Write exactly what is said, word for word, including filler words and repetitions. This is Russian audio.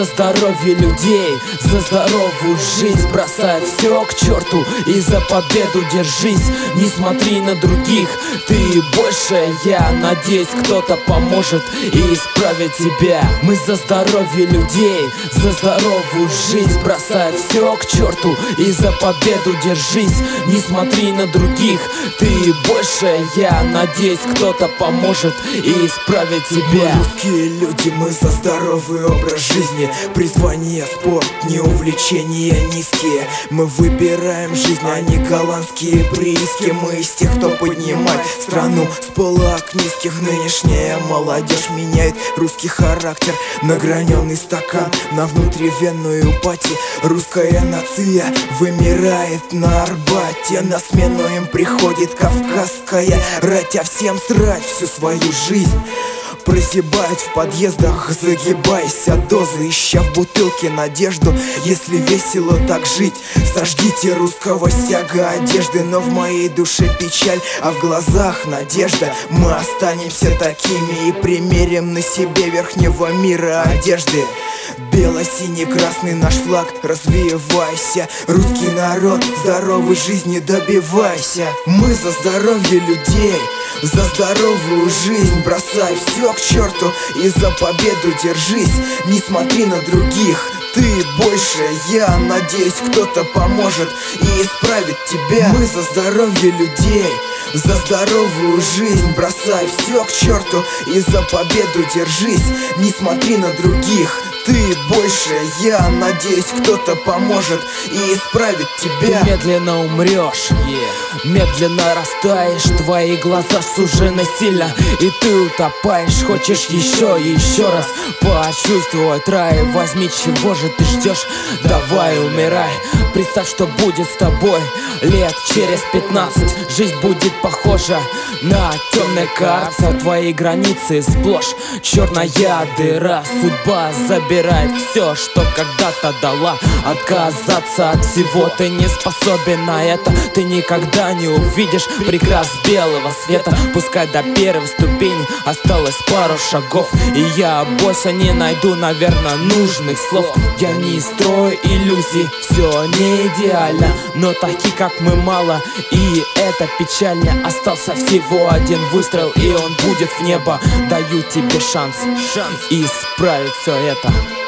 за здоровье людей, за здоровую жизнь. Бросай все к черту и за победу держись. Не смотри на других, ты больше. Я надеюсь, кто-то поможет и исправит тебя. Мы за здоровье людей, за здоровую жизнь. Бросай все к черту и за победу держись. Не смотри на других, ты больше. Я надеюсь, кто-то поможет и исправит тебя. Мы русские люди, мы за здоровый образ жизни. Призвание спорт, не увлечения низкие. Мы выбираем жизнь, а не голландские прииски. Мы из тех, кто поднимает страну с полок низких. Нынешняя молодежь меняет русский характер на граненый стакан, на внутривенную пати. Русская нация вымирает на Арбате. На смену им приходит кавказская рать. А всем срать всю свою жизнь. Прозябать в подъездах, загибайся дозы, ища в бутылке надежду. Если весело так жить, сожгите русского стяга одежды. Но в моей душе печаль, а в глазах надежда. Мы останемся такими и примерим на себе верхнего мира одежды. Бело-синий-красный наш флаг, развивайся. Русский народ, здоровой жизни добивайся. Мы за здоровье людей, за здоровую жизнь. Бросай все к черту и за победу держись. Не смотри на других, ты больше. Я надеюсь, кто-то поможет и исправит тебя. Мы за здоровье людей, за здоровую жизнь. Бросай все к черту и за победу держись. Не смотри на других, ты больше. Я надеюсь, кто-то поможет и исправит тебя. Ты медленно умрешь, yeah. Медленно растаешь, твои глаза сужены сильно, и ты утопаешь. Хочешь еще и еще раз почувствовать рай? Возьми, чего же ты ждешь? Давай умирай. Представь, что будет с тобой лет через пятнадцать. Жизнь будет похожа на темное карцер. Твои границы сплошь черная дыра. Судьба забирает все, что когда-то дала. Отказаться от всего ты не способен на это. Ты никогда не увидишь прекрас белого света. Пускай до первой ступени осталось пару шагов, и я больше не найду, наверное, нужных слов. Я не строю иллюзий, все не идеально, но такие, как мы, мало, и это печально. Остался всего один выстрел, и он будет в небо. Даю тебе шанс, шанс исправить все это.